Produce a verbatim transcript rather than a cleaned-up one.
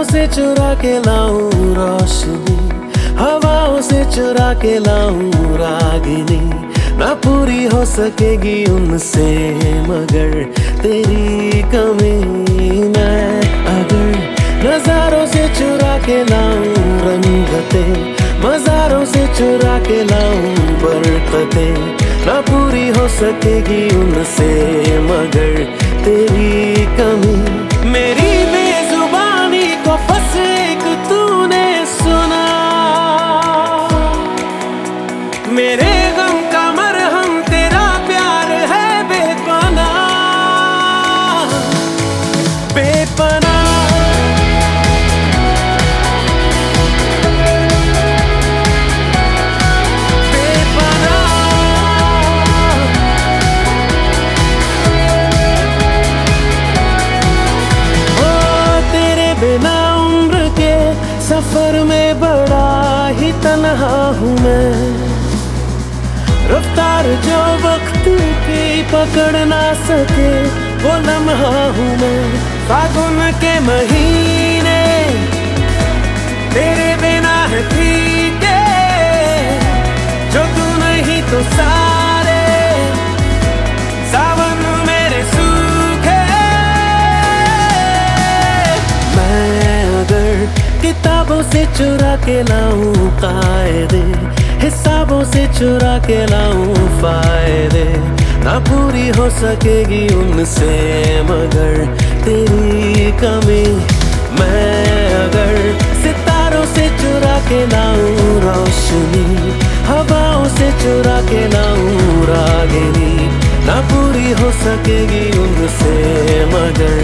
नजारों से चुरा के लाऊं रोशनी, हवाओं से चुरा के लाऊं रागिनी। ना पूरी हो सकेगी उनसे मगर तेरी कमी। मैं अगर नजारों से चुरा के लाऊं रंगते, मज़ारों से चुरा के लाऊं बरकतें। ना पूरी हो सकेगी उनसे मगर तेरी कमी। मेरी बेजुबानी को बस एक तूने सुना, मेरे गम का मरहम तेरा प्यार है बेपनाह, बेपनाह। बिना उम्र के सफर में बड़ा ही तन्हा हूँ मैं। रफ्तार जो वक्त की पकड़ ना सके वो लम्हा हूँ मैं। फागुन के महीने तेरे बिना है फीके, जो तू नहीं तो सारे सावन मेरे सूखे। मैं अगर किताबों से चुरा के लाऊं कायदे, हिसाबों से चुरा के लाऊं फायदे। ना पूरी हो सकेगी उनसे मगर तेरी कमी। मैं अगर सितारों से चुरा के लाऊं रोशनी, हवाओं से चुरा के लाऊं रागिनी। ना पूरी हो सकेगी उनसे मगर